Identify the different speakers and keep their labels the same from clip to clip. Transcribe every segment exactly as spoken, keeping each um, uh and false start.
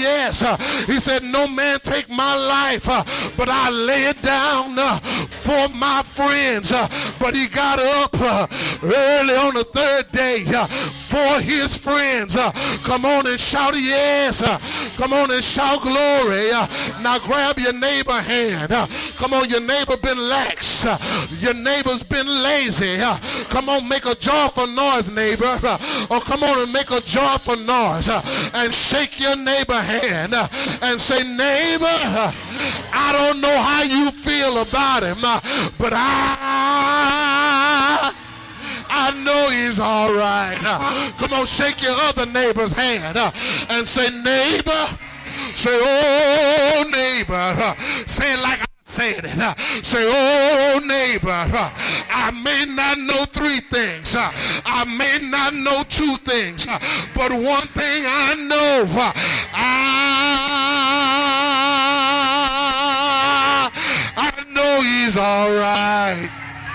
Speaker 1: yes. Uh, he said, no man take my life, uh, but I lay it down uh, for my friends. Uh, but he got up uh, early on the third day uh, for his friends. Uh, come on and shout yes. Uh, come on and shout glory. Uh, now grab your neighbor hand. Uh, come on, your neighbor been lax. Uh, your neighbor's been lazy. Uh, come on, make a joyful noise, neighbor. Uh, or come on and make a joyful noise uh, and shake your neighbor hand uh, and say, neighbor, uh, I don't know how you feel about him, uh, but I I know he's all right. Uh, come on, shake your other neighbor's hand uh, and say, neighbor. Say, oh, neighbor. Uh, say it like I said it. Uh, say, oh, neighbor. Uh, I may not know three things. Uh, I may not know two things. Uh, but one thing I know. Uh, I, I know he's all right.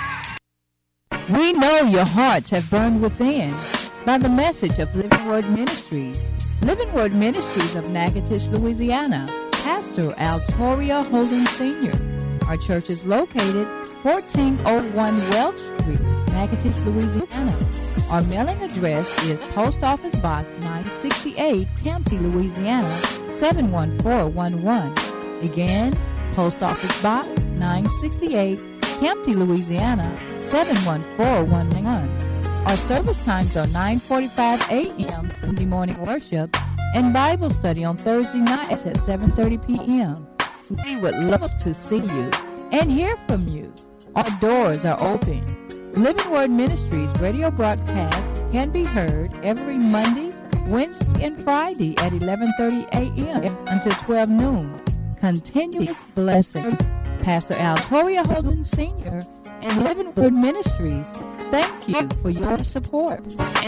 Speaker 2: We know your hearts have burned within by the message of Living Word Ministries. Living Word Ministries of Natchitoches, Louisiana. Pastor Altoria Holden Senior Our church is located fourteen oh one Welch Street, Natchitoches, Louisiana. Our mailing address is Post Office Box nine sixty-eight, Campty, Louisiana seven one four one one. Again, Post Office Box nine sixty-eight, Campty, Louisiana seven one four one one. Our service times are nine forty-five a.m. Sunday morning worship and Bible study on Thursday nights at seven thirty p.m. We would love to see you and hear from you. Our doors are open. Living Word Ministries radio broadcast can be heard every Monday, Wednesday, and Friday at eleven thirty a.m. until twelve noon. Continuous blessings. Pastor Altoria Holden Senior and Living Word Ministries, thank you for your support.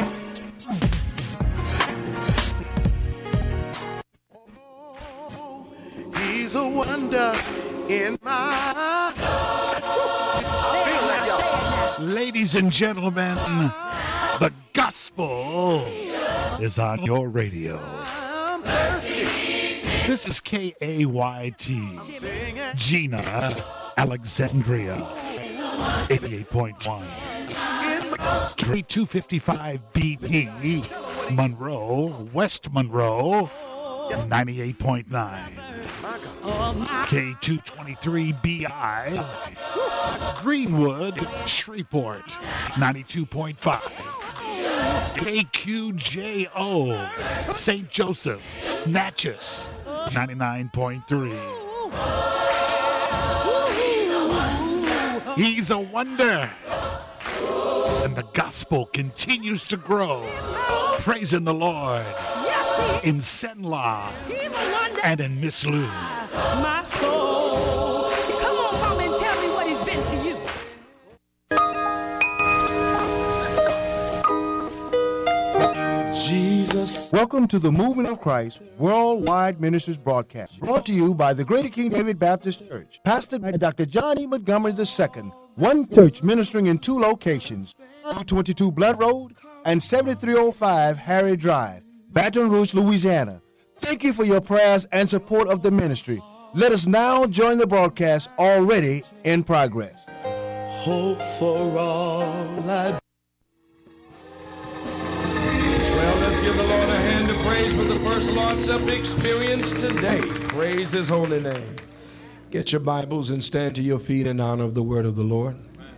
Speaker 3: He's a wonder in my feel that, y'all.
Speaker 4: Ladies and gentlemen, the gospel is on your radio.
Speaker 3: I'm thirsty.
Speaker 4: This is K A Y T, Gina, Alexandria, eighty-eight point one. two fifty-five B D, Monroe, West Monroe, ninety-eight point nine. K two twenty-three B I, Greenwood, Shreveport, ninety-two point five. K Q J O, Saint Joseph, Natchez, ninety-nine point three. He's a wonder. And the gospel continues to grow. Praising the Lord in Senla and in Miss Lou.
Speaker 5: My soul. Come on, mama, and tell me what he's been to you.
Speaker 3: Jesus.
Speaker 6: Welcome to the Movement of Christ Worldwide Ministries broadcast, brought to you by the Greater King David Baptist Church, pastored by Doctor John E. Montgomery the Second. One church ministering in two locations, twenty-two Blood Road and seventy-three oh five Harry Drive, Baton Rouge, Louisiana. Thank you for your prayers and support of the ministry. Let us now join the broadcast already in progress.
Speaker 3: Hope for all I
Speaker 7: Well, let's give the Lord a hand of praise for the first Lord's Supper experience today. Praise his holy name. Get your Bibles and stand to your feet in honor of the word of the Lord.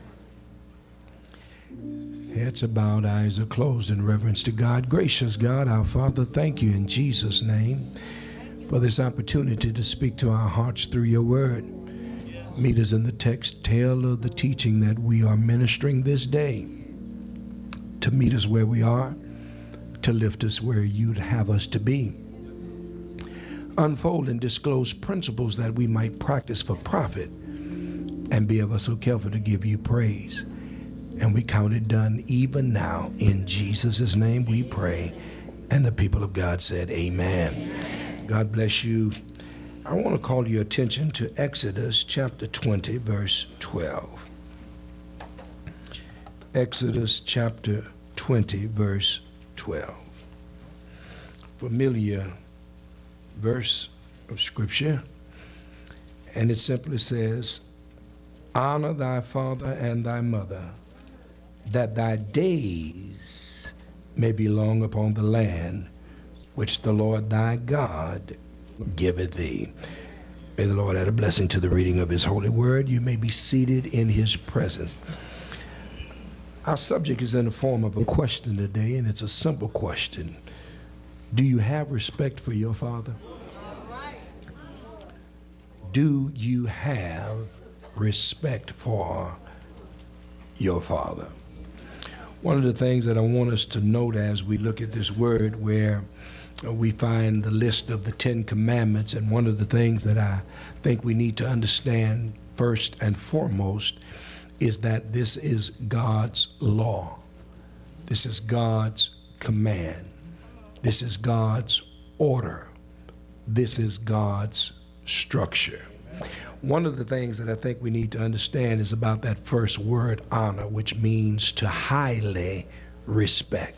Speaker 7: Heads are bowed, eyes are closed in reverence to God. Gracious God, our Father, thank you in Jesus' name for this opportunity to speak to our hearts through your word. Meet us in the text, tailor the teaching that we are ministering this day to meet us where we are, to lift us where you'd have us to be. Unfold and disclose principles that we might practice for profit, and be ever so careful to give you praise. And we count it done even now. In Jesus' name we pray. And the people of God said, amen. God bless you. I want to call your attention to Exodus chapter twenty, verse twelve. Exodus chapter twenty, verse twelve. Familiar verse of scripture, and it simply says, honor thy father and thy mother, that thy days may be long upon the land which the Lord thy God giveth thee. May the Lord add a blessing to the reading of his holy word. You may be seated in his presence. Our subject is in the form of a question today, and it's a simple question. Do you have respect for your father? Do you have respect for your father? One of the things that I want us to note as we look at this word, where we find the list of the Ten Commandments, and one of the things that I think we need to understand first and foremost is that this is God's law. This is God's command. This is God's order. This is God's structure. One of the things that I think we need to understand is about that first word, honor, which means to highly respect,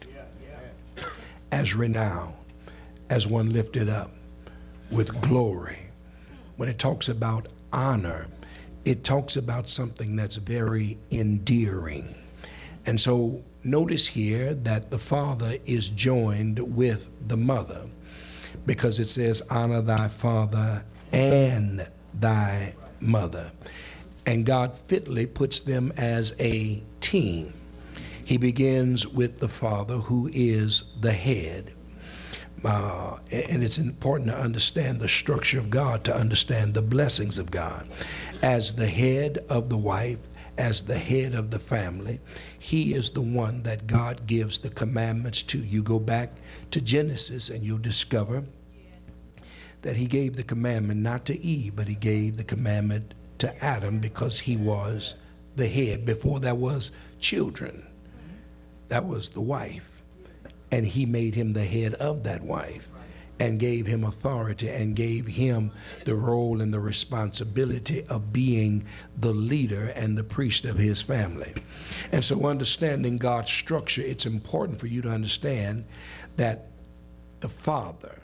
Speaker 7: as renown, as one lifted up with glory. When it talks about honor, it talks about something that's very endearing. And so notice here that the father is joined with the mother, because it says, honor thy father and thy mother. And God fitly puts them as a team. He begins with the father, who is the head. Uh, and it's important to understand the structure of God, to understand the blessings of God. As the head of the wife, as the head of the family, he is the one that God gives the commandments to. You go back to Genesis and you'll discover that he gave the commandment not to Eve, but he gave the commandment to Adam, because he was the head. Before there was children, that was the wife. And he made him the head of that wife, and gave him authority, and gave him the role and the responsibility of being the leader and the priest of his family. And so, understanding God's structure, it's important for you to understand that the father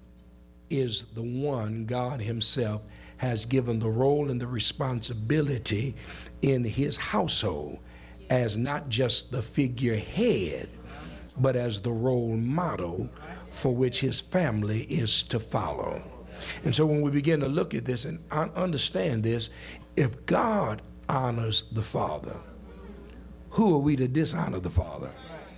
Speaker 7: is the one God himself has given the role and the responsibility in his household, as not just the figurehead, but as the role model for which his family is to follow. And so when we begin to look at this and understand this, if God honors the father, who are we to dishonor the father?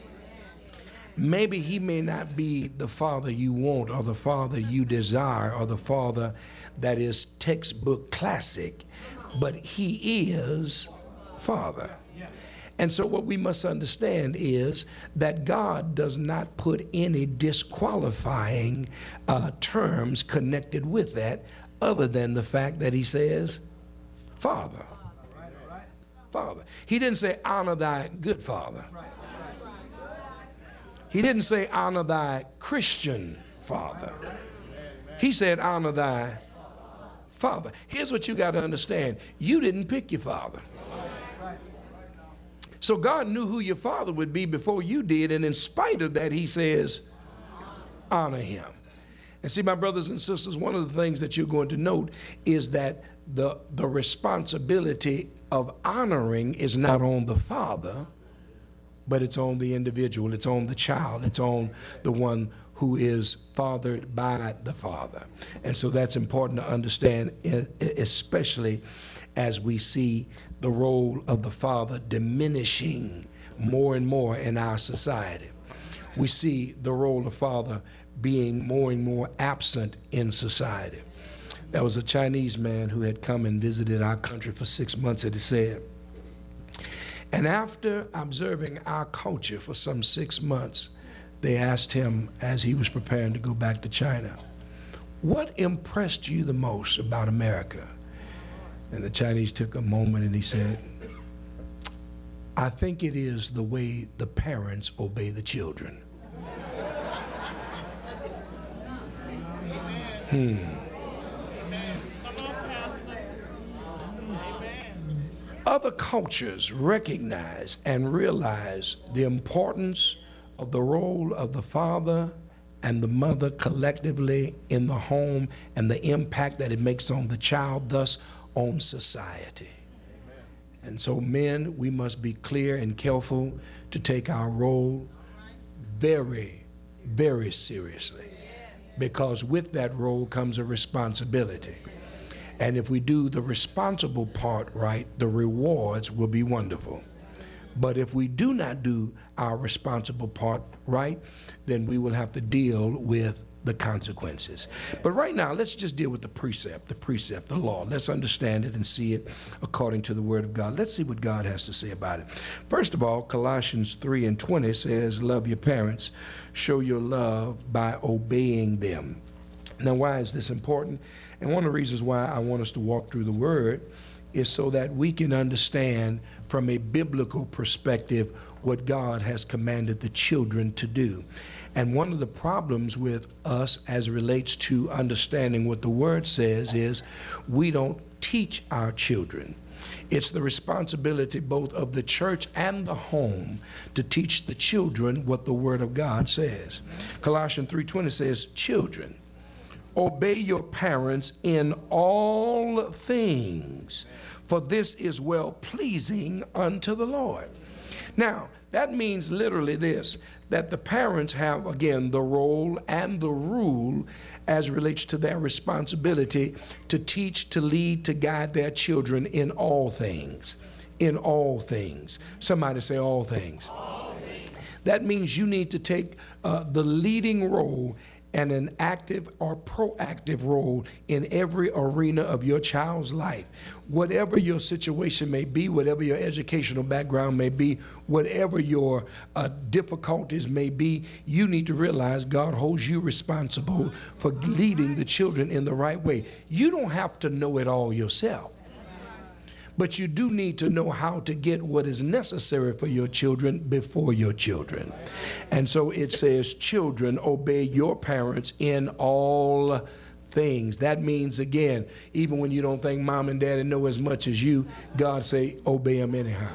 Speaker 7: Maybe he may not be the father you want, or the father you desire, or the father that is textbook classic, but he is father. And so what we must understand is that God does not put any disqualifying uh, terms connected with that, other than the fact that he says, Father. Father. He didn't say, honor thy good father. He didn't say, honor thy Christian father. He said, honor thy father. Here's what you got to understand. You didn't pick your father. So God knew who your father would be before you did, and in spite of that, he says, honor him. And see, my brothers and sisters, one of the things that you're going to note is that the, the responsibility of honoring is not on the father, but it's on the individual, it's on the child, it's on the one who is fathered by the father. And so that's important to understand, especially as we see the role of the father diminishing more and more in our society. We see the role of father being more and more absent in society. There was a Chinese man who had come and visited our country for six months, it is said. And after observing our culture for some six months, they asked him, as he was preparing to go back to China, what impressed you the most about America? And the Chinese took a moment and he said, I think it is the way the parents obey the children. Hmm. Other cultures recognize and realize the importance of the role of the father and the mother collectively in the home and the impact that it makes on the child, thus on society. And so men, we must be clear and careful to take our role very, very seriously, because with that role comes a responsibility. And if we do the responsible part right, the rewards will be wonderful. But if we do not do our responsible part right, then we will have to deal with the consequences. But right now, let's just deal with the precept, the precept, the law. Let's understand it and see it according to the word of God. Let's see what God has to say about it. First of all, Colossians three and twenty says, love your parents, show your love by obeying them. Now, why is this important? And one of the reasons why I want us to walk through the word is so that we can understand from a biblical perspective what God has commanded the children to do. And one of the problems with us as it relates to understanding what the word says is we don't teach our children. It's the responsibility both of the church and the home to teach the children what the word of God says. Colossians three twenty says, children, obey your parents in all things, for this is well-pleasing unto the Lord. Now, that means literally this, that the parents have, again, the role and the rule as it relates to their responsibility to teach, to lead, to guide their children in all things. In all things. Somebody say all things. All things. That means you need to take uh, the leading role and an active or proactive role in every arena of your child's life. Whatever your situation may be, whatever your educational background may be, whatever your uh, difficulties may be, you need to realize God holds you responsible for leading the children in the right way. You don't have to know it all yourself, but you do need to know how to get what is necessary for your children before your children. And so it says, children, obey your parents in all things. That means, again, even when you don't think mom and daddy know as much as you, God say, obey them anyhow.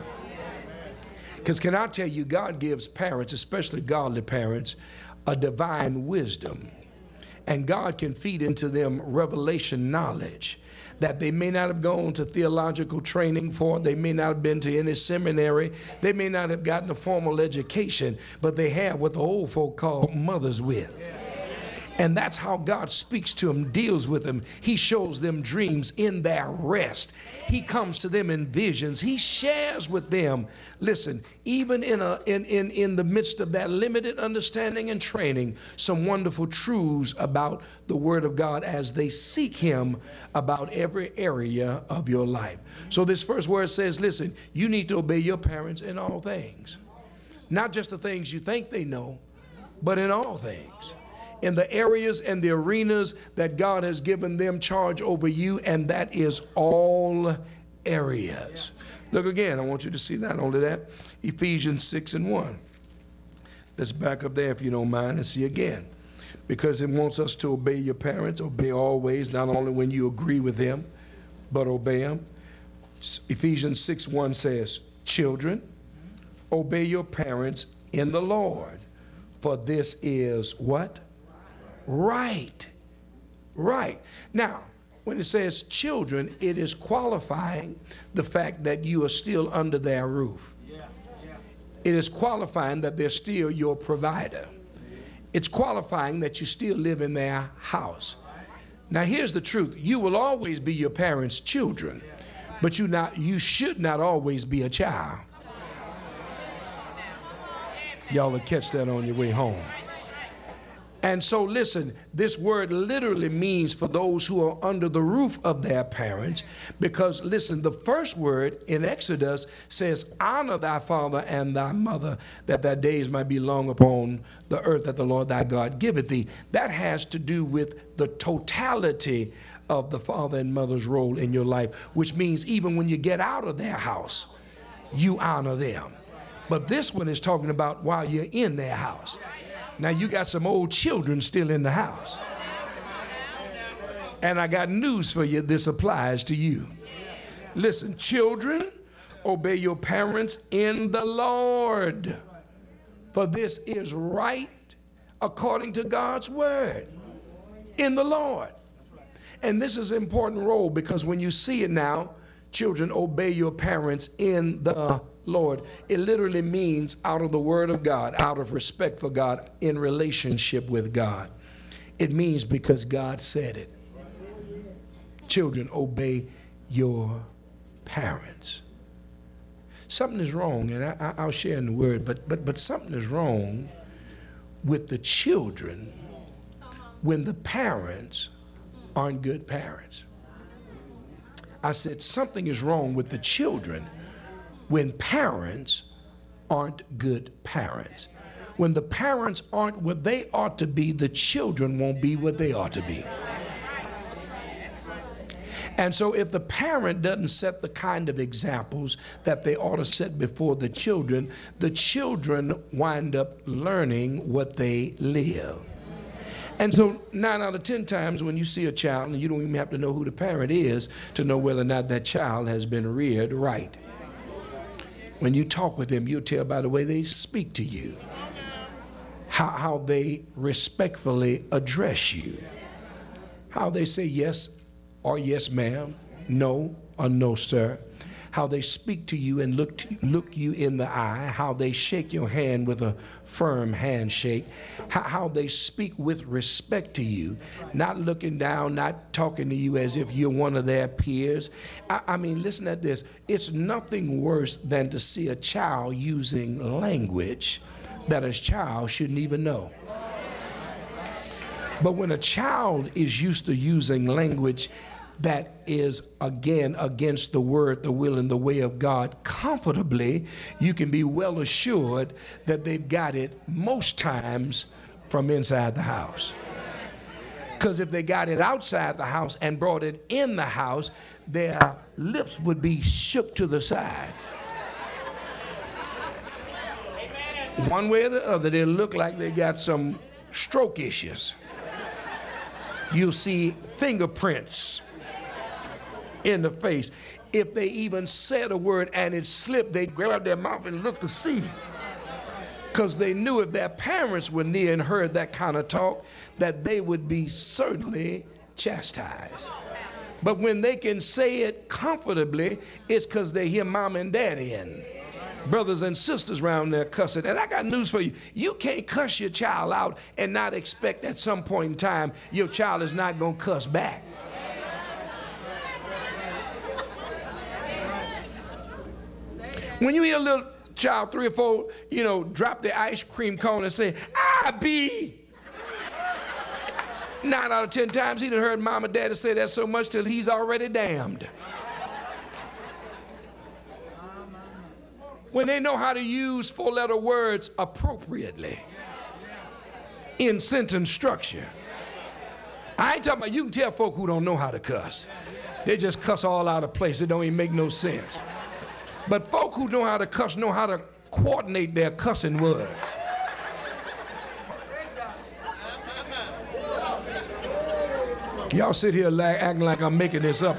Speaker 7: Because can I tell you, God gives parents, especially godly parents, a divine wisdom. And God can feed into them revelation knowledge that they may not have gone to theological training for, they may not have been to any seminary, they may not have gotten a formal education, but they have what the old folk call mother's wit. And that's how God speaks to them, deals with them. He shows them dreams in their rest. He comes to them in visions. He shares with them. Listen, even in, a, in, in, in the midst of that limited understanding and training, some wonderful truths about the Word of God as they seek Him about every area of your life. So this first word says, listen, you need to obey your parents in all things. Not just the things you think they know, but in all things. In the areas and the arenas that God has given them charge over you, and that is all areas. Look again, I want you to see not only that, Ephesians six and one. Let's back up there if you don't mind and see again. Because it wants us to obey your parents, obey always, not only when you agree with them, but obey them. Ephesians six one says, children, obey your parents in the Lord, for this is what? Right. Right. Now, when it says children, it is qualifying the fact that you are still under their roof. It is qualifying that they're still your provider. It's qualifying that you still live in their house. Now, here's the truth. You will always be your parents' children, but you not you should not always be a child. Y'all will catch that on your way home. And so listen, this word literally means for those who are under the roof of their parents, because listen, the first word in Exodus says, honor thy father and thy mother, that thy days might be long upon the earth that the Lord thy God giveth thee. That has to do with the totality of the father and mother's role in your life, which means even when you get out of their house, you honor them. But this one is talking about while you're in their house. Now, you got some old children still in the house. And I got news for you. This applies to you. Listen, children, obey your parents in the Lord, for this is right. according to God's word in the Lord. And this is an important role, because when you see it now, children, obey your parents in the Lord. It literally means out of the word of God, out of respect for God, in relationship with God. It means because God said it. Children, obey your parents. Something is wrong, and I, I'll share in the word, but, but, but something is wrong with the children when the parents aren't good parents. I said something is wrong with the children when parents aren't good parents. When the parents aren't what they ought to be, the children won't be what they ought to be. And so if the parent doesn't set the kind of examples that they ought to set before the children, the children wind up learning what they live. And so nine out of ten times when you see a child, and you don't even have to know who the parent is to know whether or not that child has been reared right. When you talk with them, you'll tell by the way they speak to you, how, how they respectfully address you, how they say yes or yes ma'am, no or no sir, how they speak to you and look to, look you in the eye, how they shake your hand with a firm handshake, how, how they speak with respect to you, not looking down, not talking to you as if you're one of their peers. I, I mean, listen at this. It's nothing worse than to see a child using language that a child shouldn't even know. But when a child is used to using language that is, again, against the word, the will, and the way of God comfortably, you can be well assured that they've got it most times from inside the house. Because if they got it outside the house and brought it in the house, their lips would be shook to the side. One way or the other, they look like they got some stroke issues. You'll see fingerprints in the face. If they even said a word and it slipped, they grab their mouth and look to see. Because they knew if their parents were near and heard that kind of talk, that they would be certainly chastised. But when they can say it comfortably, it's because they hear mom and daddy and brothers and sisters around there cussing. And I got news for you. You can't cuss your child out and not expect at some point in time your child is not going to cuss back. When you hear a little child, three or four, you know, drop the ice cream cone and say, I be. Nine out of ten times he done heard mom and daddy say that so much till he's already damned. When they know how to use four-letter words appropriately in sentence structure. I ain't talking about, you can tell folk who don't know how to cuss. They just cuss all out of place. It don't even make no sense. But folk who know how to cuss know how to coordinate their cussing words. Y'all sit here like, acting like I'm making this up.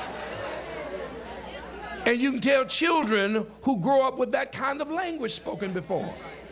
Speaker 7: And you can tell children who grow up with that kind of language spoken before.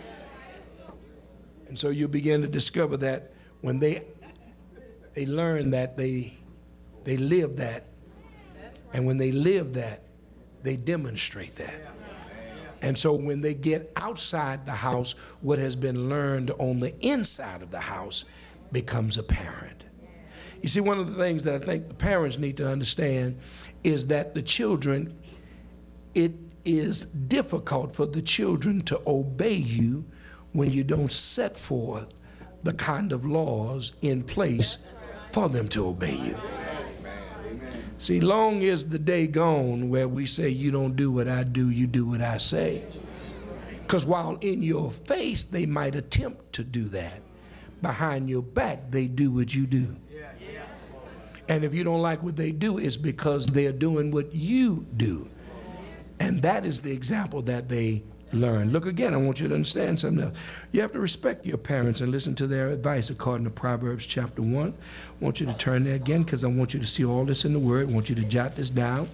Speaker 7: And so you begin to discover that when they they learn that, they they live that. And when they live that, they demonstrate that. And so when they get outside the house, what has been learned on the inside of the house becomes apparent. You see, one of the things that I think the parents need to understand is that the children, it is difficult for the children to obey you when you don't set forth the kind of laws in place for them to obey you. See, long is the day gone where we say, you don't do what I do, you do what I say. Because while in your face, they might attempt to do that. Behind your back, they do what you do. And if you don't like what they do, it's because they're doing what you do. And that is the example that they learn. Look again, I want you to understand something else. You have to respect your parents and listen to their advice according to Proverbs chapter one. I want you to turn there again because I want you to see all this in the Word. I want you to jot this down.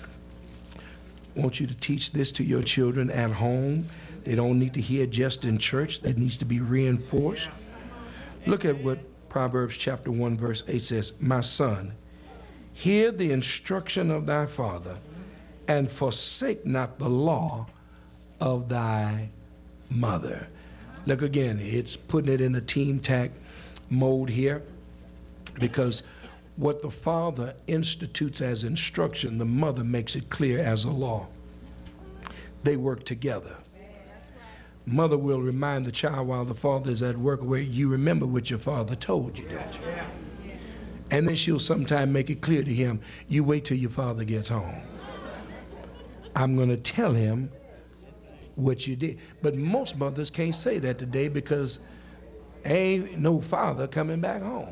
Speaker 7: I want you to teach this to your children at home. They don't need to hear just in church. That needs to be reinforced. Look at what Proverbs chapter one verse eight says. My son, hear the instruction of thy father, and forsake not the law of thy mother. Look again, it's putting it in a team tack mode here, because what the father institutes as instruction, the mother makes it clear as a law. They work together. Mother will remind the child while the father is at work, where you remember what your father told you, don't you? And then she'll sometime make it clear to him, you wait till your father gets home. I'm going to tell him what you did. But most mothers can't say that today because ain't no father coming back home.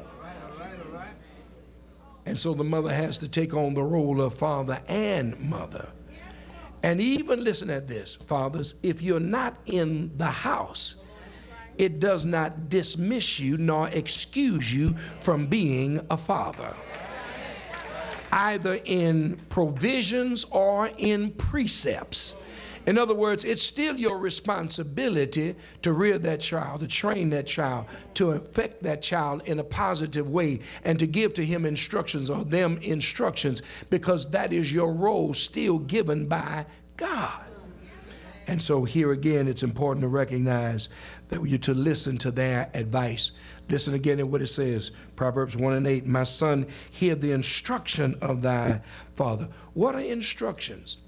Speaker 7: And so the mother has to take on the role of father and mother. And even listen at this, fathers, if you're not in the house, it does not dismiss you nor excuse you from being a father, either in provisions or in precepts. In other words, it's still your responsibility to rear that child, to train that child, to affect that child in a positive way, and to give to him instructions or them instructions, because that is your role still given by God. And so here again, it's important to recognize that you're to listen to their advice. Listen again at what it says, Proverbs one and eight, my son, hear the instruction of thy father. What are instructions?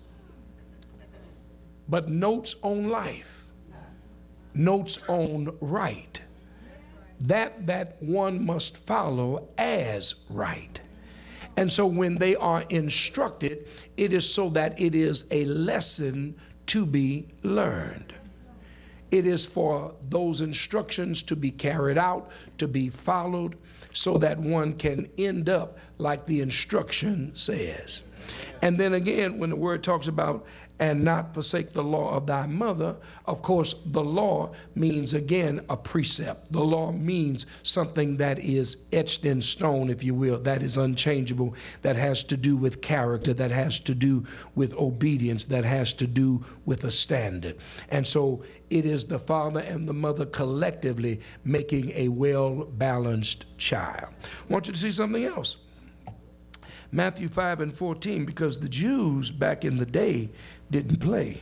Speaker 7: But notes on life, notes on right, that that one must follow as right. And so when they are instructed, it is so that it is a lesson to be learned. It is for those instructions to be carried out, to be followed, so that one can end up like the instruction says. And then again, when the word talks about and not forsake the law of thy mother, of course, the law means, again, a precept. The law means something that is etched in stone, if you will, that is unchangeable, that has to do with character, that has to do with obedience, that has to do with a standard. And so it is the father and the mother collectively making a well-balanced child. I want you to see something else. Matthew five and fourteen, because the Jews back in the day didn't play.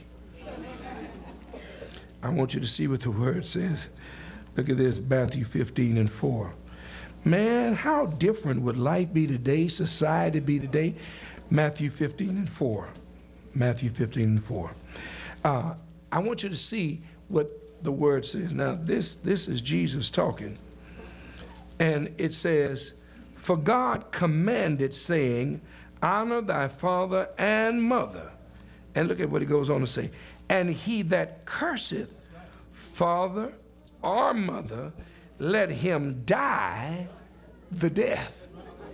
Speaker 7: I want you to see what the word says. Look at this, Matthew fifteen and four. Man, how different would life be today, society be today? Matthew fifteen and four. Matthew fifteen and four. Uh, I want you to see what the word says. Now, this, this is Jesus talking. And it says, for God commanded, saying, honor thy father and mother. And look at what he goes on to say. And he that curseth father or mother, let him die the death.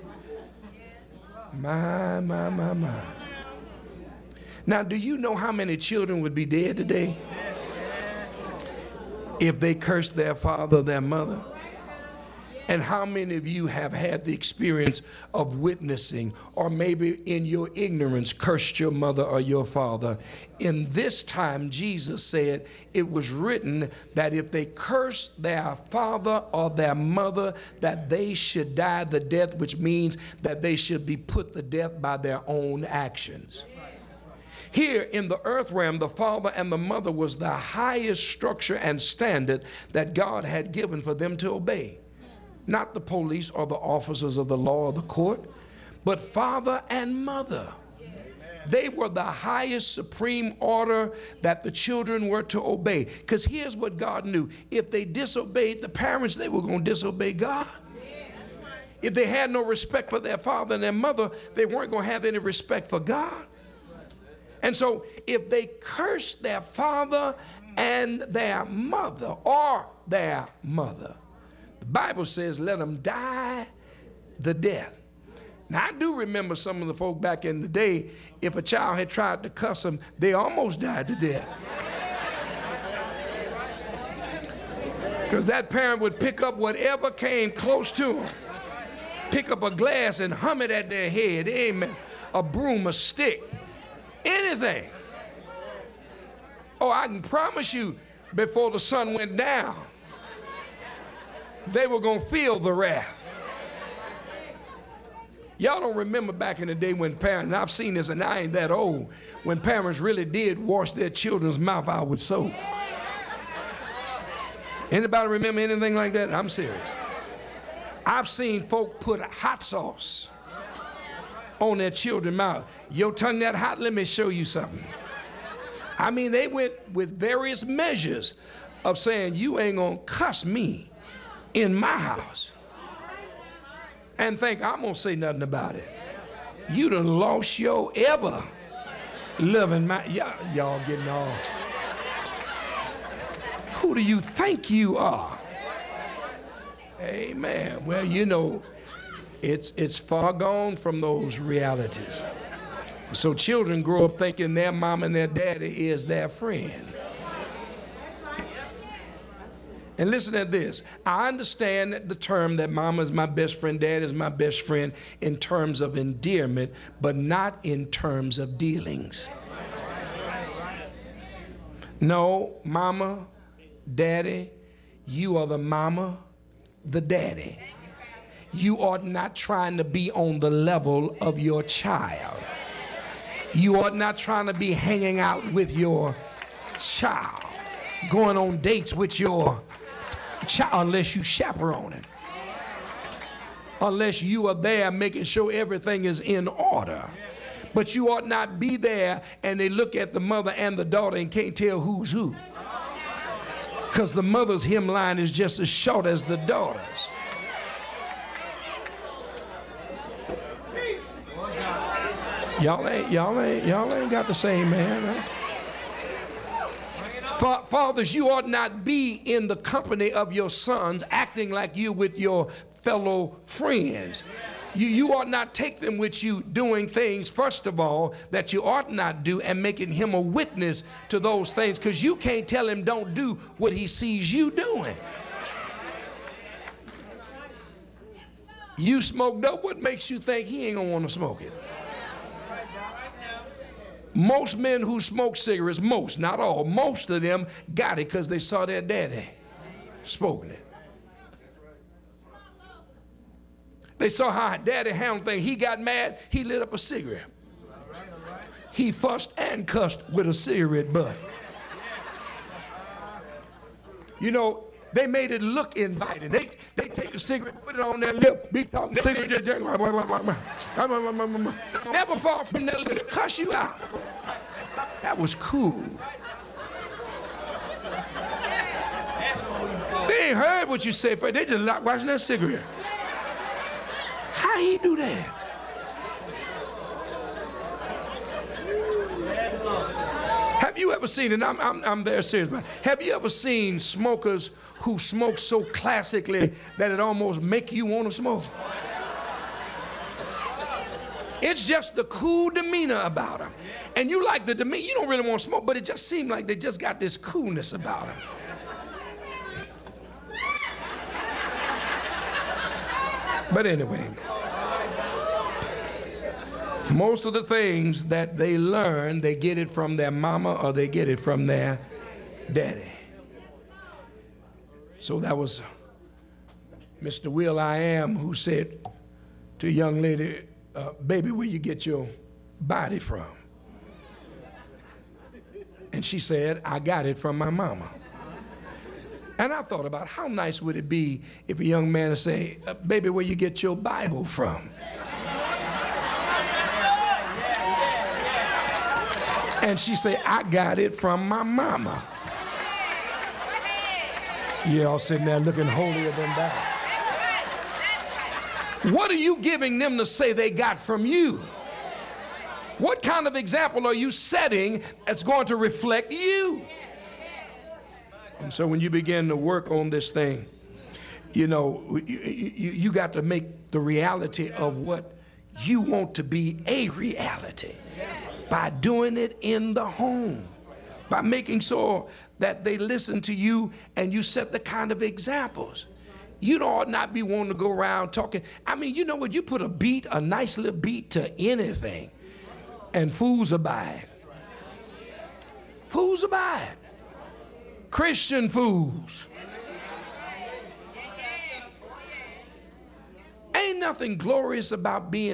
Speaker 7: My, my, my, my. Now, do you know how many children would be dead today if they cursed their father or their mother? And how many of you have had the experience of witnessing, or maybe in your ignorance cursed your mother or your father? In this time, Jesus said it was written that if they cursed their father or their mother, that they should die the death, which means that they should be put to death by their own actions. Here in the earth realm, the father and the mother was the highest structure and standard that God had given for them to obey. Not the police or the officers of the law or the court, but father and mother. They were the highest supreme order that the children were to obey. Because here's what God knew. If they disobeyed the parents, they were going to disobey God. If they had no respect for their father and their mother, they weren't going to have any respect for God. And so if they cursed their father and their mother or their mother, the Bible says, let them die the death. Now, I do remember some of the folk back in the day, if a child had tried to cuss them, they almost died to death. Because that parent would pick up whatever came close to them, pick up a glass and hum it at their head, amen, a broom, a stick, anything. Oh, I can promise you, before the sun went down, they were going to feel the wrath. Y'all don't remember back in the day when parents, and I've seen this and I ain't that old, when parents really did wash their children's mouth out with soap. Anybody remember anything like that? I'm serious. I've seen folk put hot sauce on their children's mouth. Your tongue that hot, let me show you something. I mean, they went with various measures of saying, you ain't gonna cuss me in my house and think I'm gonna say nothing about it. You done lost your ever loving my, y'all, y'all getting all. Who do you think you are? Amen. Well, you know, it's it's far gone from those realities. So children grow up thinking their mom and their daddy is their friend. And listen to this. I understand the term that mama is my best friend, dad is my best friend in terms of endearment, but not in terms of dealings. No, mama, daddy, you are the mama, the daddy. You ought not trying to be on the level of your child. You ought not trying to be hanging out with your child, going on dates with your child unless you chaperone it. Unless you are there making sure everything is in order. But you ought not be there and they look at the mother and the daughter and can't tell who's who. Because the mother's hemline is just as short as the daughter's. Y'all ain't, y'all ain't, y'all ain't got the same man, right? Fa- fathers, you ought not be in the company of your sons acting like you with your fellow friends. You, you ought not take them with you doing things, first of all, that you ought not do and making him a witness to those things, because you can't tell him don't do what he sees you doing. You smoke dope, what makes you think he ain't gonna want to smoke it? Most men who smoke cigarettes, most, not all, most of them got it because they saw their daddy smoking it. They saw how daddy handled things. He got mad, he lit up a cigarette. He fussed and cussed with a cigarette butt. You know, they made it look inviting. They they take a cigarette, put it on their lip, be talking cigarette, never far from their lip, cuss you out. That was cool. They ain't heard what you said, but they just like watching that cigarette. How he do that? Have you ever seen, and I'm, I'm, I'm very serious, man. Have you ever seen smokers who smoke so classically that it almost make you want to smoke? It's just the cool demeanor about them. And you like the demeanor, you don't really want to smoke, but it just seems like they just got this coolness about them. But anyway, most of the things that they learn, they get it from their mama or they get it from their daddy. So that was Mister Will I Am who said to a young lady, uh, baby, where you get your body from? And she said, I got it from my mama. And I thought about how nice would it be if a young man would say, uh, baby, where you get your Bible from? And she said, I got it from my mama. You all sitting there looking holier than that. What are you giving them to say they got from you? What kind of example are you setting that's going to reflect you? And so when you begin to work on this thing, you know, you, you, you got to make the reality of what you want to be a reality by doing it in the home, by making sure that they listen to you and you set the kind of examples. You ought not be wanting to go around talking. I mean, you know what? You put a beat, a nice little beat to anything, and fools abide. Fools abide. Christian fools. Ain't nothing glorious about being